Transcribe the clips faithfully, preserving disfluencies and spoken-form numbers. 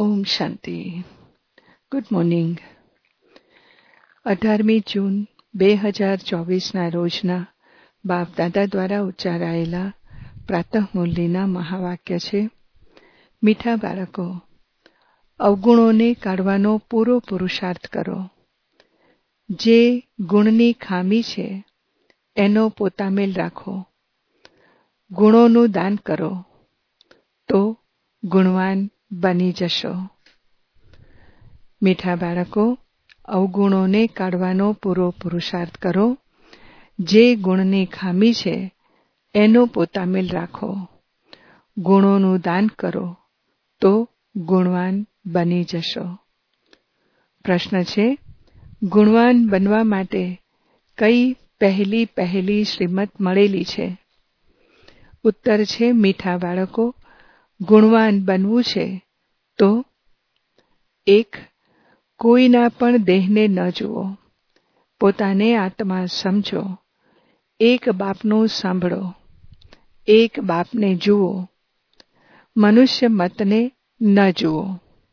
ઓમ શાંતિ. Good morning. અઢારમી જૂન બે હજાર ચોવીસના રોજના બાપ દાદા દ્વારા ઉચ્ચારાયેલા પ્રાતઃ મુરલીના મહાવાક્ય છે, મીઠા બાળકો, અવગુણોને કાઢવાનો પૂરો પુરુષાર્થ કરો. જે ગુણની ખામી છે એનો પોતામેલ રાખો. ગુણોનું દાન કરો તો ગુણવાન બની જશો. મીઠા બાળકો, અવગુણોને કાઢવાનો પૂરો પુરુષાર્થ કરો. જે ગુણની ખામી છે એનો પોતામેલ રાખો. ગુણોનું દાન કરો તો ગુણવાન બની જશો. પ્રશ્ન છે, ગુણવાન બનવા માટે કઈ પહેલી પહેલી શ્રીમત મળેલી છે? ઉત્તર છે, મીઠા બાળકો, ગુણવાન બનવું છે તો એક, કોઈના પણ દેહને ન જુઓ, પોતાને આત્મા સમજો. એક બાપનું સાંભળો, એક બાપને જુઓ, મનુષ્ય મતને ન જુઓ.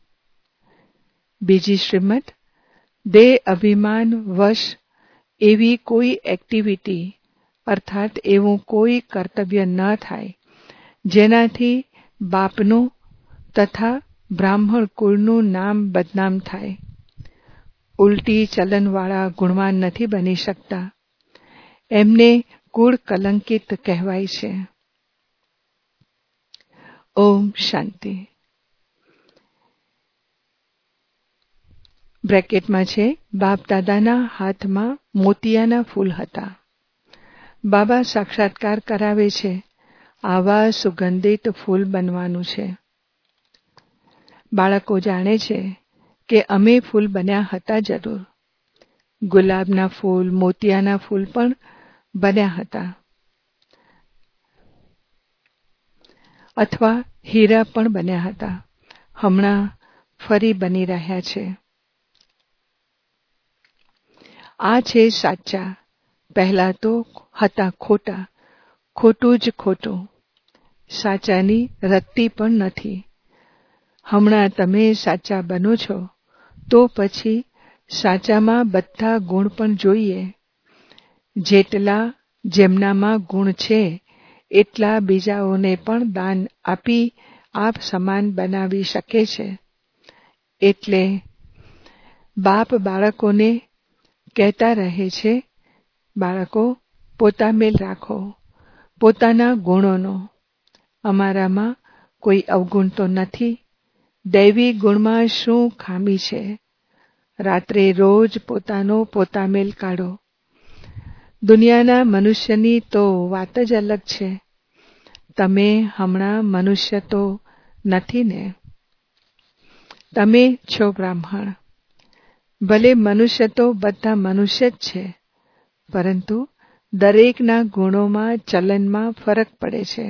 બીજી શ્રીમત, દેહ અભિમાન વશ એવી કોઈ એક્ટિવિટી અર્થાત એવું કોઈ કર્તવ્ય ન થાય જેનાથી બાપનું તથા બ્રાહ્મણ કુળનું નામ બદનામ થાય. ઉલટી ચલનવાળા ગુણવાન નથી બની શકતા. એમને કુળ કલંકિત કહેવાય છે. ઓમ શાંતિ. બ્રેકેટમાં છે, બાપ દાદાના હાથમાં મોતિયાના ફૂલ હતા. બાબા સાક્ષાત્કાર કરાવે છે, આવા સુગંધિત ફૂલ બનવાનું છે. બાળકો જાણે છે કે અમે ફૂલ બન્યા હતા જરૂર. ગુલાબના ફૂલ, મોતિયાના ફૂલ પણ બન્યા હતા, અથવા હીરા પણ બન્યા હતા. હમણાં ફરી બની રહ્યા છે. આ છે સાચા. પહેલા તો હતા ખોટા, ખોટું જ ખોટું. સાચાની રત્તી પણ નથી. હમણાં તમે સાચા બનો છો તો પછી સાચામાં બધા ગુણ પણ જોઈએ. જેટલા જેમનામાં ગુણ છે એટલા બીજાઓને પણ દાન આપી આપ સમાન બનાવી શકે છે. એટલે બાપ બાળકોને કહેતા રહે છે, બાળકો, પોતામેલ રાખો પોતાના ગુણોનો. અમારામાં કોઈ અવગુણ તો નથી. દૈવી ગુણમાં શું ખામી છે? રાત્રે રોજ પોતાનો પોતામેલ કાઢો. દુનિયાના મનુષ્યની તો વાત જ અલગ છે. તમે હમણાં મનુષ્ય તો નથી ને? તમે છો બ્રાહ્મણ. ભલે મનુષ્ય તો બધા મનુષ્ય જ છે, પરંતુ દરેકના ગુણોમાં ચલનમાં ફરક પડે છે.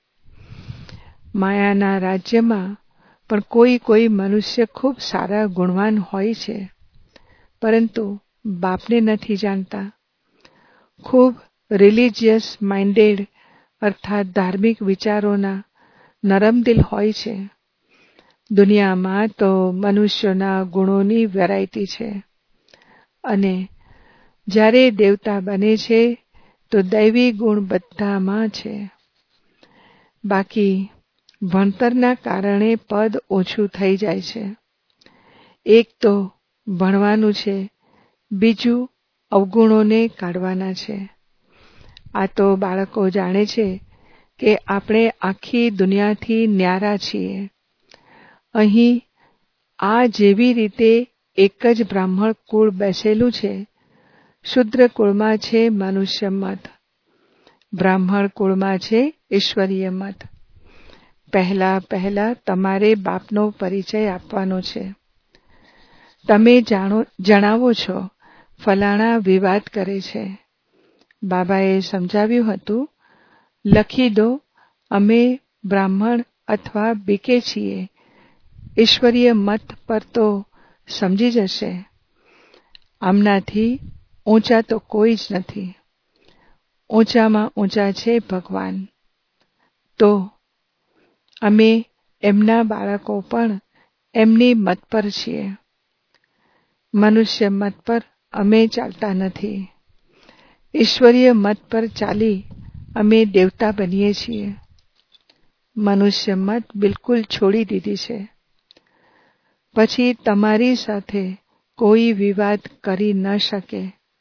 માયાના રાજ્યમાં પણ કોઈ કોઈ મનુષ્ય ખૂબ સારા ગુણવાન હોય છે, પરંતુ બાપને નથી જાણતા. ખૂબ રિલિજિયસ માઇન્ડેડ અર્થાત ધાર્મિક વિચારોના નરમદિલ હોય છે. દુનિયામાં તો મનુષ્યોના ગુણોની વેરાયટી છે, અને જ્યારે દેવતા બને છે તો દૈવી ગુણ બધામાં છે. બાકી ભણતરના કારણે પદ ઓછું થઈ જાય છે. એક તો ભણવાનું છે, બીજું અવગુણોને કાઢવાના છે. આ તો બાળકો જાણે છે કે આપણે આખી દુનિયાથી ન્યારા છીએ. અહીં આ જેવી રીતે એક જ બ્રાહ્મણ કુળ બેસેલું છે. શુદ્ર કુળમાં છે મનુષ્ય મત, બ્રાહ્મણ કુળમાં છે ઈશ્વરીય મત. પહેલા પહેલા તમારે બાપનો પરિચય આપવાનો છે. તમે જાણો જણાવો છો, ફલાણા વિવાદ કરે છે. બાબાએ સમજાવ્યું હતું, લખી દો, અમે બ્રાહ્મણ અથવા બીકે છીએ. ઈશ્વરીય મત પર તો સમજી જશે. આમનાથી ઊંચા તો કોઈ જ નથી. ઊંચામાં ઊંચા છે ભગવાન. તો અમે એમના બાળકો પણ એમની મત પર છીએ. મનુષ્ય મત પર અમે ચાલતા નથી. ઈશ્વરીય મત પર ચાલી અમે દેવતા બનીએ છીએ. મનુષ્ય મત બિલકુલ છોડી દીધી છે. પછી તમારી સાથે કોઈ વિવાદ કરી ન શકે.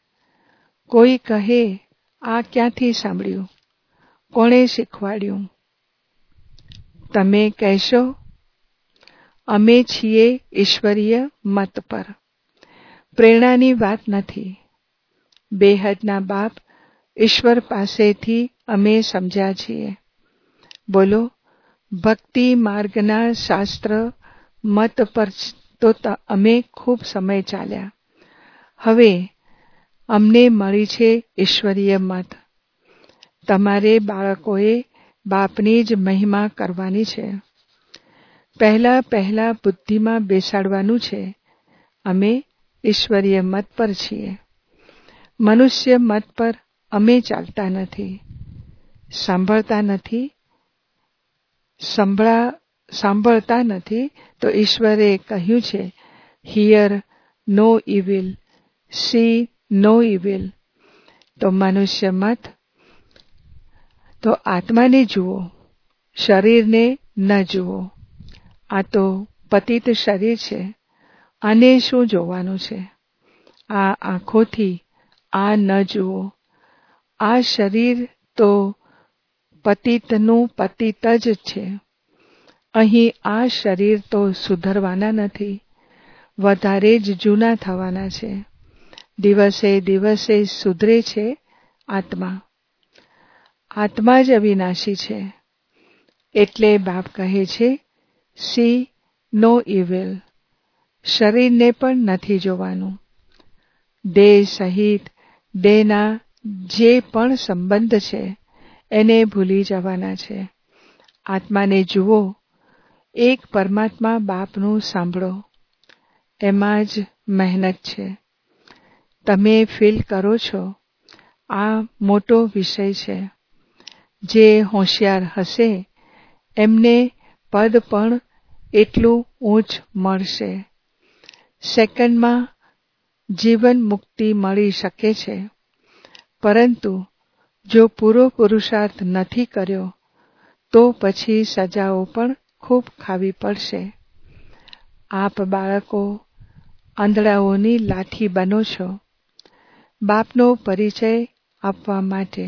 કોઈ કહે, આ ક્યાંથી સાંભળ્યું? કોણે શીખવાડ્યું? તમે કહેશો, અમે છીએ ઈશ્વરીય મત પર. પ્રેરણાની વાત નથી. બેહદના બાપ ઈશ્વર પાસેથી અમે સમજ્યા છીએ. બોલો, ભક્તિ માર્ગના શાસ્ત્ર મત પર તો અમે ખૂબ સમય ચાલ્યા. હવે અમને મળી છે ઈશ્વરીય મત. તમારે બાળકોએ બાપની જ મહિમા કરવાની છે. પહેલા પહેલા બુદ્ધિમાં બેસાડવાનું છે. અમે ઈશ્વરીય મત પર છીએ. મનુષ્ય મત પર અમે ચાલતા નથી. સાંભળતા નથી સંભળા સાંભળતા નથી તો ઈશ્વરે કહ્યું છે, hear no evil, see no evil. તો મનુષ્ય મત, તો આત્માને જુઓ, શરીરને ન જુઓ. આ તો પતિત શરીર છે. આને શું જોવાનું છે? આ આંખોથી આ ન જુઓ. આ શરીર તો પતિતનું પતિત જ છે. અહીં આ શરીર તો સુધરવાના નથી, વધારે જ જૂના થવાના છે. દિવસે દિવસે સુધરે છે આત્મા. આત્મા જ અવિનાશી છે. એટલે બાપ કહે છે, સી નો ઇવિલ. શરીરને પણ નથી જોવાનું. દેહ સહિત દેહના જે પણ સંબંધ છે એને ભૂલી જવાના છે. આત્માને જુઓ. એક પરમાત્મા બાપનું સાંભળો. એમાં જ મહેનત છે. તમે ફીલ કરો છો, આ મોટો વિષય છે. જે હોશિયાર હશે એમને પદ પણ એટલું ઊંચ મળશે. સેકન્ડમાં જીવન મુક્તિ મળી શકે છે. પરંતુ જો પૂરો પુરુષાર્થ નથી કર્યો તો પછી સજાઓ પણ ખૂબ ખાવી પડશે. આપ બાળકો આંધળાઓની લાઠી બનો છો, બાપનો પરિચય આપવા માટે.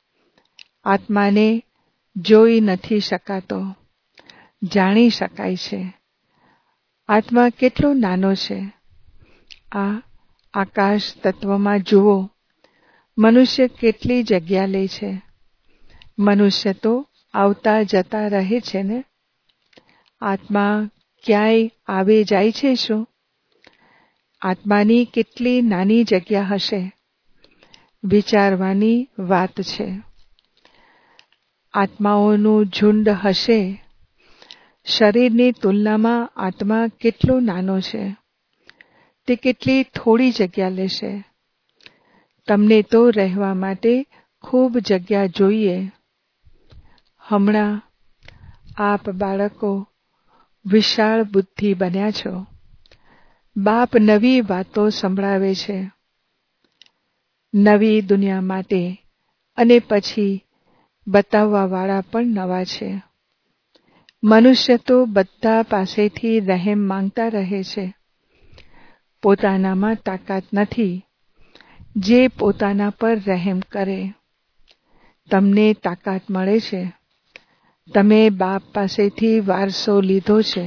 આત્માને જોઈ નથી શકાતો, જાણી શકાય છે. આત્મા કેટલો નાનો છે. આ આકાશ તત્વમાં જુઓ, મનુષ્ય કેટલી જગ્યા લે છે. મનુષ્ય તો આવતા જતા રહે છે ને. આત્મા ક્યાંય આવે જાય છે શું? આત્માની કેટલી નાની જગ્યા હશે. વિચારવાની વાત છે. આત્માઓનું ઝુંડ હશે. શરીરની તુલનામાં આત્મા કેટલો નાનો છે. તે કેટલી થોડી જગ્યા લેશે. તમને તો રહેવા માટે ખૂબ જગ્યા જોઈએ. હમણાં આપ બાળકો વિશાળ બુદ્ધિ બન્યા છો. બાપ નવી વાતો સંભળાવે છે. નવી દુનિયા માટે અને પછી બતાવવાવાળા પણ નવા છે. મનુષ્ય તો બધા પાસેથી રહેમ માંગતા રહે છે. પોતાનામાં તાકાત નથી જે પોતાના પર રહેમ કરે. તમને તાકાત મળે છે. તમે બાપ પાસેથી વારસો લીધો છે.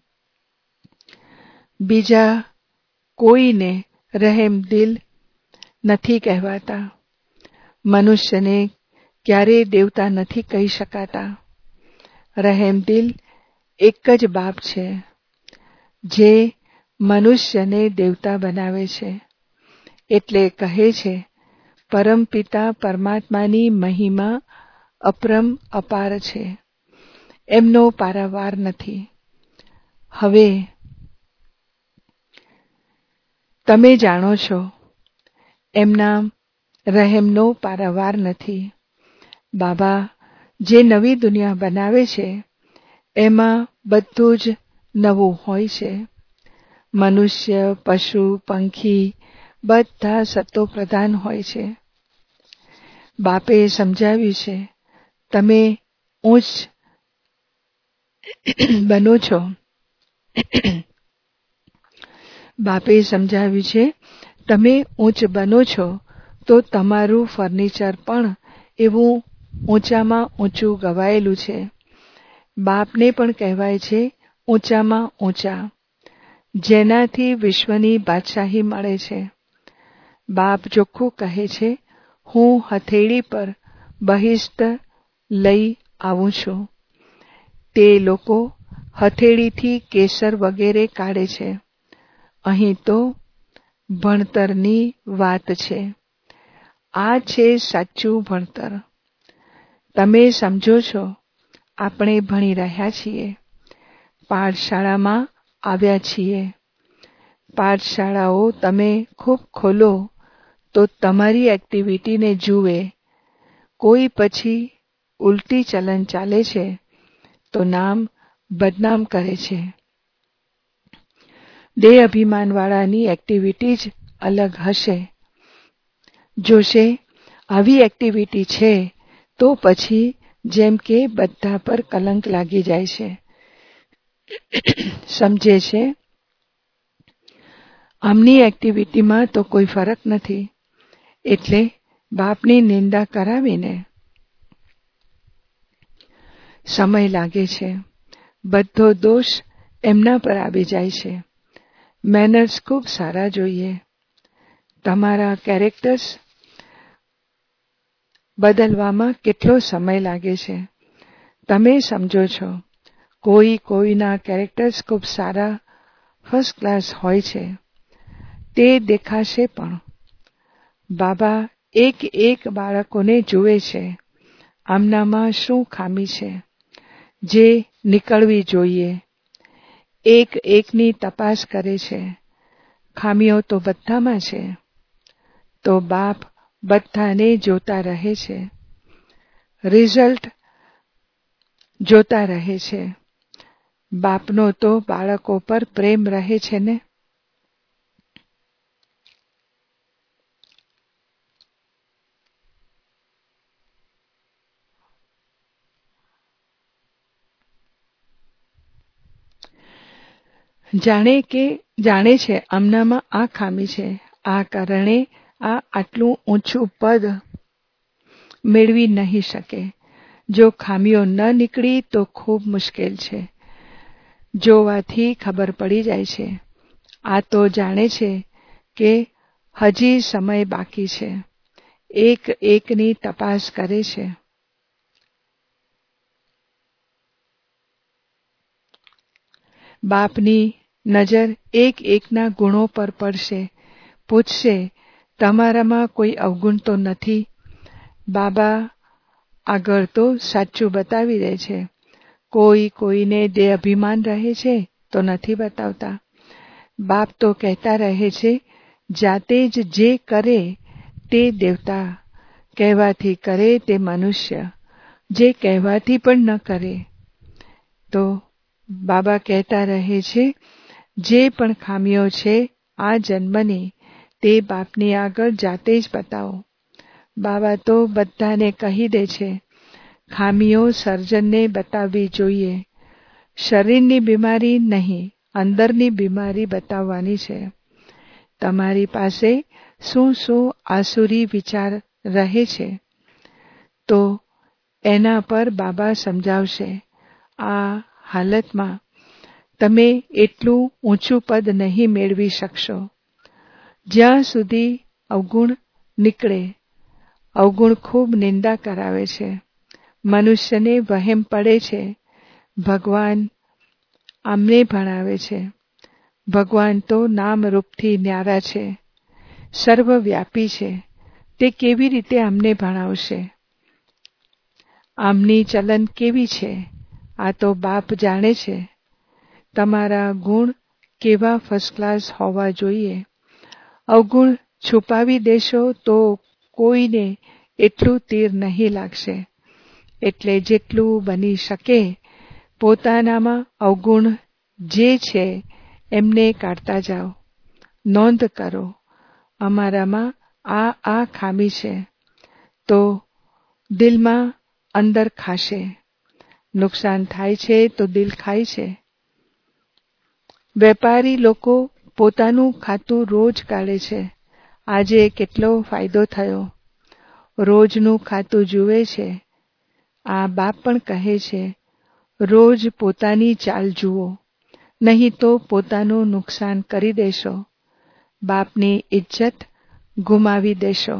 બીજા કોઈને રહેમ દિલ નથી કહેવાતા. મનુષ્યને ક્યારેય દેવતા નથી કહી શકાતા. રહેમ દિલ એક જ બાપ છે જે મનુષ્યને દેવતા બનાવે છે. એટલે કહે છે, પરમપિતા પરમાત્માની મહિમા અપરમ અપાર છે. એમનો પારાવાર નથી. હવે તમે જાણો છો, એમના રહેમનો પારાવાર નથી. બાબા જે નવી દુનિયા બનાવે છે એમાં બધું જ નવું હોય છે. મનુષ્ય, પશુ, પંખી બધા સત્તો પ્રધાન હોય છે. બાપે સમજાવ્યું છે, તમે ઉચ્ચ બનો છો. બાપે સમજાવ્યું છે, તમે ઉચ્ચ બનો છો તો તમારું ફર્નિચર પણ એવું ઊંચામાં ઊંચું ગવાયેલું છે. બાપને પણ કહેવાય છે ઊંચામાં ઊંચા, જેનાથી વિશ્વની બાદશાહી મળે છે. બાપ ચોખ્ખું કહે છે, હું હથેળી પર બહિષ્ટ લઈ આવું છું. તે લોકો હથેળીથી કેસર વગેરે કાઢે છે. અહીં તો ભણતરની વાત છે. આ છે સાચું ભણતર. તમે સમજો છો, આપણે ભણી રહ્યા છીએ, પાઠશાળામાં આવ્યા છીએ. પાઠશાળાઓ તમે ખૂબ ખોલો તો તમારી એક્ટિવિટીને જુએ. કોઈ પછી ઉલટી ચલન ચાલે છે તો નામ બદનામ કરે છે. દેહ અભિમાનવાળાની એક્ટિવિટી જ અલગ હશે. જોશે આવી એક્ટિવિટી છે તો પછી જેમ કે બધા પર કલંક લાગી જાય છે. સમજે છે આમની એક્ટિવિટીમાં તો કોઈ ફરક નથી, એટલે બાપની નિંદા કરાવીને સમય લાગે છે. બધો દોષ એમના પર આવી જાય છે. મેનર્સ ખૂબ સારા જોઈએ. તમારા કેરેક્ટર્સ બદલવામાં કેટલો સમય લાગે છે તમે સમજો છો. કોઈ કોઈના કેરેક્ટર્સ ખૂબ સારા ફર્સ્ટ ક્લાસ હોય છે, તે દેખાશે પણ. બાબા એક એક બાળકોને જુએ છે, આમનામાં શું ખામી છે જે નીકળવી જોઈએ. એક એકની તપાસ કરે છે. ખામીઓ તો બધામાં છે, તો બાપ બધાને જોતા રહે છે, રિઝલ્ટ જોતા રહે છે. બાપનો તો બાળકો પર પ્રેમ રહે છે ને. જાણે કે જાણે છે આમનામાં આ ખામી છે, આ કારણે આ આટલું ઊંચું પદ મેળવી નહીં શકે. જો ખામીઓ ન નીકળી તો ખૂબ મુશ્કેલ છે. જોવાથી ખબર પડી જાય છે. આ તો જાણે છે કે હજી સમય બાકી છે. એક એકની તપાસ કરે છે. બાપની નજર એક એકના ગુણો પર પડશે. પૂછશે, તમારામાં કોઈ અવગુણ તો નથી? બાબા આગળ તો સાચું બતાવી દે છે. કોઈ કોઈને દેહ અભિમાન રહે છે તો નથી બતાવતા. બાપ તો કહેતા રહે છે, જાતે જ જે કરે તે દેવતા, કહેવાથી કરે તે મનુષ્ય, જે કહેવાથી પણ ન કરે. તો બાબા કહેતા રહે છે, જે પણ ખામીઓ છે આ જન્મની, તે બાપની આગળ જાતે જ બતાવો. બાબા તો બધાને કહી દે છે, ખામીઓ સર્જનને બતાવવી જોઈએ. શરીરની બીમારી નહીં, અંદરની બીમારી બતાવવાની છે. તમારી પાસે શું શું આસુરી વિચાર રહે છે તો એના પર બાબા સમજાવશે. આ હાલતમાં તમે એટલું ઊંચું પદ નહીં મેળવી શકશો જ્યાં સુધી અવગુણ નીકળે. અવગુણ ખૂબ નિંદા કરાવે છે. મનુષ્યને વહેમ પડે છે ભગવાન આમને ભણાવે છે. ભગવાન તો નામ રૂપથી ન્યારા છે, સર્વવ્યાપી છે. તે કેવી રીતે આમને ભણાવશે? આમની ચલન કેવી છે આ તો બાપ જાણે છે. તમારા ગુણ કેવા ફર્સ્ટ ક્લાસ હોવા જોઈએ. અવગુણ છુપાવી દેશો તો કોઈને એટલું તીર નહીં લાગશે. એટલે જેટલું બની શકે પોતાનામાં અવગુણ જે છે એમને કાઢતા જાઓ. નોંધ કરો, અમારામાં આ આ ખામી છે, તો દિલમાં અંદર ખાશે. નુકસાન થાય છે તો દિલ ખાય છે. વેપારી લોકો પોતાનું ખાતું રોજ કાઢે છે. આજે કેટલો ફાયદો થયો, રોજનું ખાતું જુએ છે. આ બાપ પણ કહે છે, રોજ પોતાની ચાલ જુઓ, નહીં તો પોતાનું નુકસાન કરી દેશો, બાપની ઇજ્જત ગુમાવી દેશો.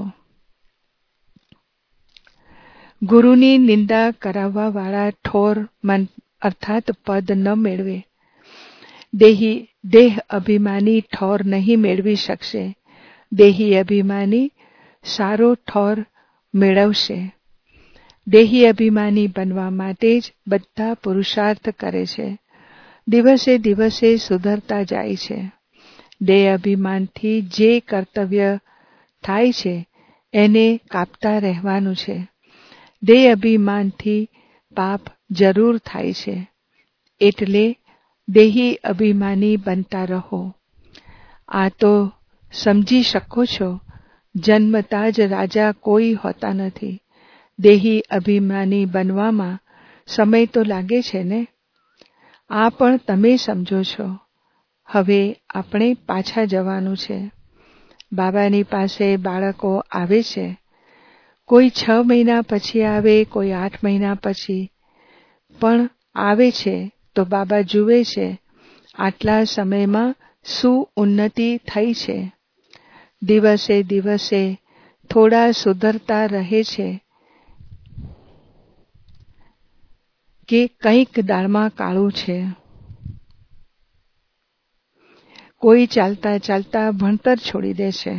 ગુરુની નિંદા કરાવવા વાળા ઠોર મન અર્થાત પદ ન મેળવે. દેહી દેહ અભિમાની ઠોર નહીં મેળવી શકશે. દેહી અભિમાની સારો ઠોર મેળવશે. દેહી અભિમાની બનવા માટે જ બધા પુરુષાર્થ કરે છે. દિવસે દિવસે સુધરતા જાય છે. દેહ અભિમાનથી જે કર્તવ્ય થાય છે એને કાપતા રહેવાનું છે. દેહ અભિમાનથી પાપ જરૂર થાય છે. એટલે દેહી અભિમાની બનતા રહો. આ તો સમજી શકો છો, જન્મતા જ રાજા કોઈ હોતા નથી. દેહી અભિમાની બનવામાં સમય તો લાગે છે ને. આ પણ તમે સમજો છો. હવે આપણે પાછા જવાનું છે. બાબાની પાસે બાળકો આવે છે. કોઈ છ મહિના પછી આવે, કોઈ આઠ મહિના પછી પણ આવે છે. તો બાબા જુએ છે આટલા સમયમાં શું ઉન્નતિ થઈ છે. દિવસે દિવસે થોડા સુધરતા રહે છે કે કંઈક દાળમાં કાળું છે. કોઈ ચાલતા ચાલતા ભણતર છોડી દે છે.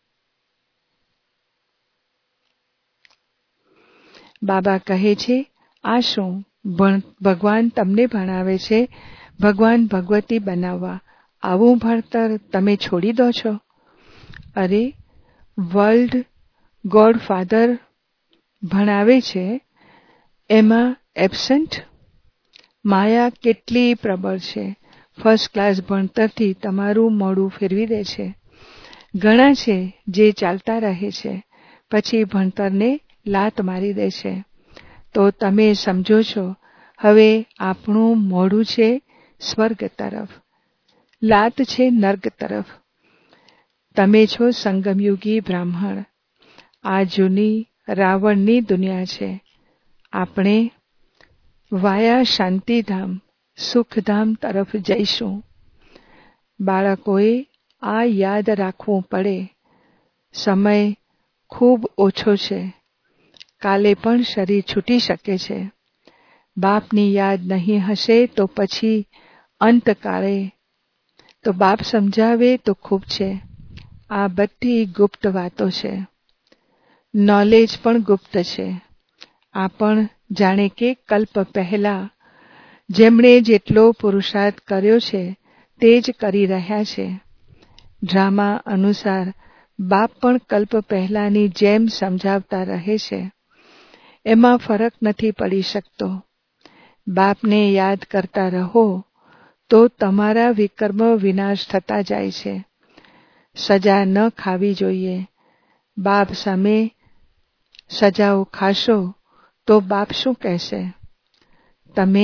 બાબા કહે છે, આ શું? ભગવાન તમને ભણાવે છે ભગવાન ભગવતી બનાવવા. આવું ભણતર તમે છોડી દો છો? અરે, વર્લ્ડ ગોડફાધર ભણાવે છે, એમાં એબસન્ટ? માયા કેટલી પ્રબળ છે. ફર્સ્ટ ક્લાસ ભણતરથી તમારું મોઢું ફેરવી દે છે. ઘણા છે જે ચાલતા રહે છે, પછી ભણતરને લાત મારી દે છે. તો તમે સમજો છો, હવે આપણું મોઢું છે સ્વર્ગ તરફ, લાત છે નર્ક તરફ. તમે છો સંગમયુગી બ્રાહ્મણ. આ જૂની રાવણની દુનિયા છે. આપણે વાયા શાંતિધામ સુખધામ તરફ જઈશું. બાળકોએ આ યાદ રાખવું પડે. સમય ખૂબ ઓછો છે. કાલે પણ શરીર છૂટી શકે છે. બાપની યાદ નહીં હશે તો પછી અંતકાળે તો બાપ સમજાવે તો ખૂબ છે. આ બધી ગુપ્ત વાતો છે. નોલેજ પણ ગુપ્ત છે. આ પણ જાણે કે કલ્પ પહેલા જેમણે જેટલો પુરુષાર્થ કર્યો છે તે જ કરી રહ્યા છે. ડ્રામા અનુસાર બાપ પણ કલ્પ પહેલાની જેમ સમજાવતા રહે છે. એમાં ફરક નથી પડી શકતો. બાપને યાદ કરતા રહો તો તમારા વિકર્મ વિનાશ થતા જાય છે. સજા ન ખાવી જોઈએ. બાપ સામે સજાઓ ખાશો તો બાપ શું કહેશે? તમે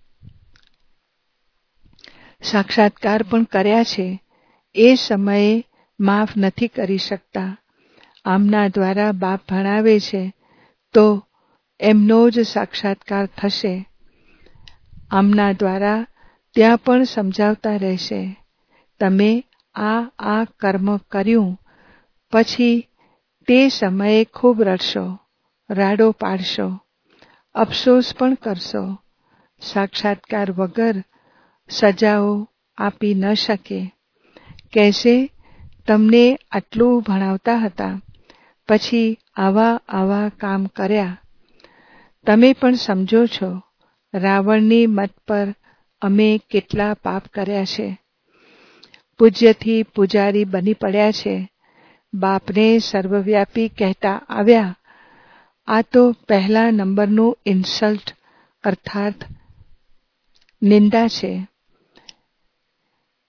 સાક્ષાત્કાર પણ કર્યા છે, એ સમયે માફ નથી કરી શકતા. આમના દ્વારા બાપ ભણાવે છે તો એમનો જ સાક્ષાત્કાર થશે. આમના દ્વારા ત્યાં પણ સમજાવતા રહેશે. તમે આ આ કર્મ કર્યું, પછી તે સમયે ખૂબ રડશો, રાડો પાડશો, અફસોસ પણ કરશો. સાક્ષાત્કાર વગર સજાઓ આપી ન શકે. કહેશે, તમને આટલું ભણાવતા હતા, પછી આવા આવા કામ કર્યા. તમે પણ સમજો છો, રાવણની મત પર અમે કેટલા પાપ કર્યા છે. પૂજ્યથી પૂજારી બની પડ્યા છે. બાપને સર્વવ્યાપી કહેતા આવ્યા. આ તો પહેલા નંબરનું ઇન્સલ્ટ અર્થાત નિંદા છે.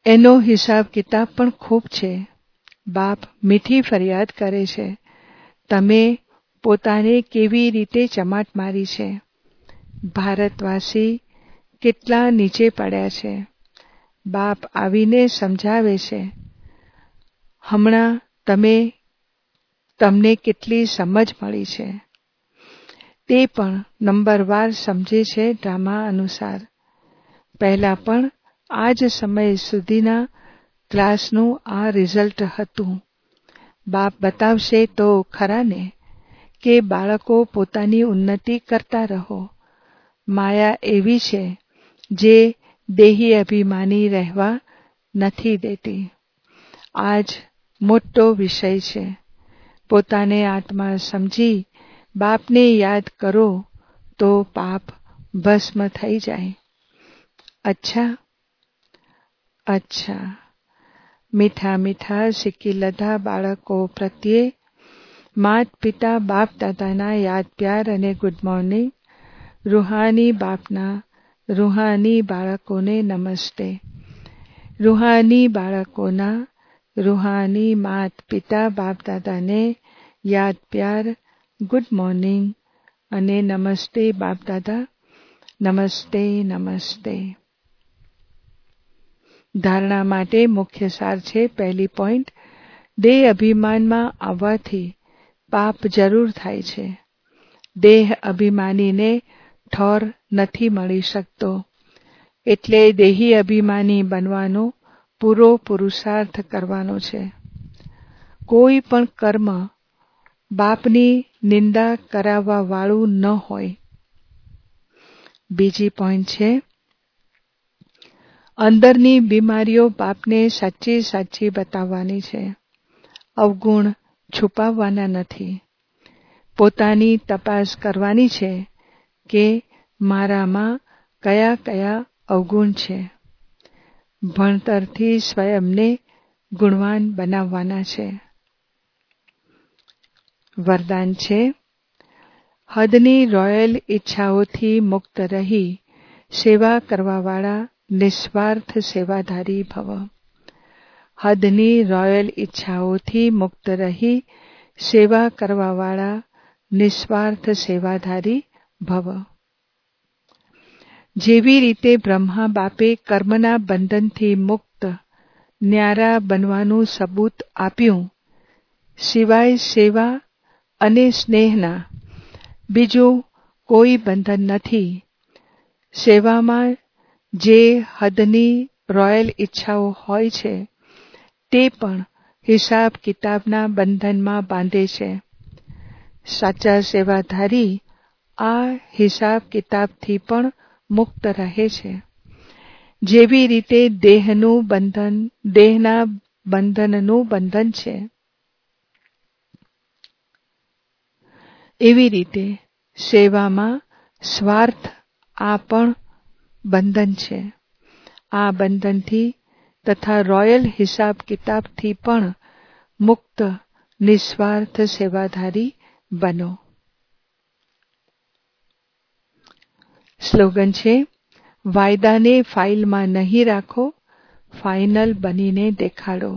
એનો હિસાબ કિતાબ પણ ખૂબ છે. બાપ મીઠી ફરિયાદ કરે છે, તમે પોતાને કેવી રીતે ચમાટ મારી છે. ભારતવાસી કેટલા નીચે પડ્યા છે. બાપ આવીને સમજાવે છે, હમણાં તમે તમને કેટલી સમજ મળી છે. તે પણ નંબરવાર સમજે છે ડ્રામા અનુસાર. પહેલા પણ આ જ સમય સુધીના ક્લાસનું આ રિઝલ્ટ હતું. બાપ બતાવશે તો ખરા ને કે બાળકો પોતાની ઉન્નતિ કરતા રહો. માયા એવી છે જે દેહી અભિમાની રહેવા નથી દેતી. આ જ મોટો વિષય છે. પોતાને આત્મા સમજી બાપને યાદ કરો તો પાપ ભસ્મ થઈ જાય. અચ્છા અચ્છા મીઠા મીઠા શીખી લીધા બાળકો પ્રત્યે માત પિતા બાપ દાદાના યાદ પ્યાર અને ગુડ મોર્નિંગ. રૂહાની બાપના રૂહાની બાળકોને નમસ્તે. રૂહાની બાળકોના રૂહાની માત પિતા બાપ દાદાને યાદ પ્યાર, ગુડ મોર્નિંગ અને નમસ્તે બાપ દાદા. નમસ્તે નમસ્તે. ધારણા માટે મુખ્ય સાર છે. પહેલી પોઈન્ટ, દેહ અભિમાનમાં આવવાથી પાપ જરૂર થાય છે. દેહ અભિમાનીને ઠોર નથી મળી શકતો. એટલે દેહી અભિમાની બનવાનો પૂરો પુરુષાર્થ કરવાનો છે. કોઈ પણ કર્મ બાપની નિંદા કરાવવા વાળું ન હોય. બીજી પોઈન્ટ છે, અંદરની બીમારીઓ બાપને સાચી સાચી બતાવવાની છે. અવગુણ છુપાવવાના નથી. પોતાની તપાસ કરવાની છે કે મારામાં કયા કયા અવગુણ છે. ભણતરથી સ્વયંને ગુણવાન બનાવવાના છે. વરદાન છે, હદની રોયલ ઈચ્છાઓથી મુક્ત રહી સેવા કરવાવાળા નિસ્વાર્થ સેવાધારી ભવ. હદની રોયલ ઈચ્છાઓથી મુક્ત રહી સેવા કરવાવાળા નિસ્વાર્થ સેવાધારી ભવ. જેવી રીતે બ્રહ્મા બાપે કર્મના બંધનથી મુક્ત ન્યારા બનવાનું સબૂત આપ્યું, સિવાય સેવા અને સ્નેહના બીજું કોઈ બંધન નથી. સેવામાં જે હદની રોયલ ઈચ્છાઓ હોય છે તે પણ હિસાબ કિતાબના બંધનમાં બાંધે છે. સાચા સેવાધારી આ હિસાબ કિતાબથી પણ મુક્ત રહે છે. જેવી રીતે દેહનું બંધન દેહના બંધનનું બંધન છે, એવી રીતે સેવામાં સ્વાર્થ આ પણ બંધન છે. આ બંધનથી તથા રોયલ હિસાબ કિતાબથી પણ મુક્ત નિસ્વાર્થ સેવાધારી બનો. સ્લોગન છે, વાયદાને ફાઇલમાં નહીં રાખો, ફાઇનલ બનીને દેખાડો.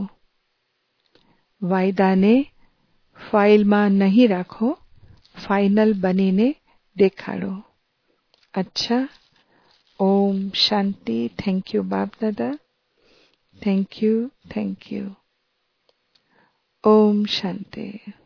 વાયદાને ફાઇલમાં નહીં રાખો, ફાઇનલ બનીને દેખાડો. અચ્છા. ઓમ શાંતિ. Thank you Bap Dada. Thank you thank you. Om Shanti.